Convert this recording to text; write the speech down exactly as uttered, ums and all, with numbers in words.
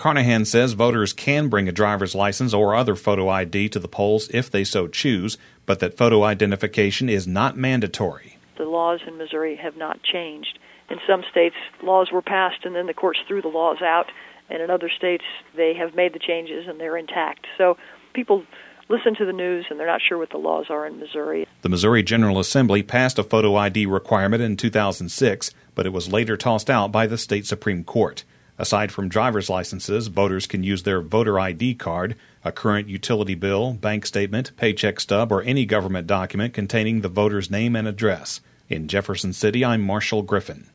Carnahan says voters can bring a driver's license or other photo I D to the polls if they so choose, but that photo identification is not mandatory. The laws in Missouri have not changed. In some states, laws were passed and then the courts threw the laws out, and in other states, they have made the changes and they're intact. So people listen to the news and they're not sure what the laws are in Missouri. The Missouri General Assembly passed a photo I D requirement in two thousand six, but it was later tossed out by the state Supreme Court. Aside from driver's licenses, voters can use their voter I D card, a current utility bill, bank statement, paycheck stub, or any government document containing the voter's name and address. In Jefferson City, I'm Marshall Griffin.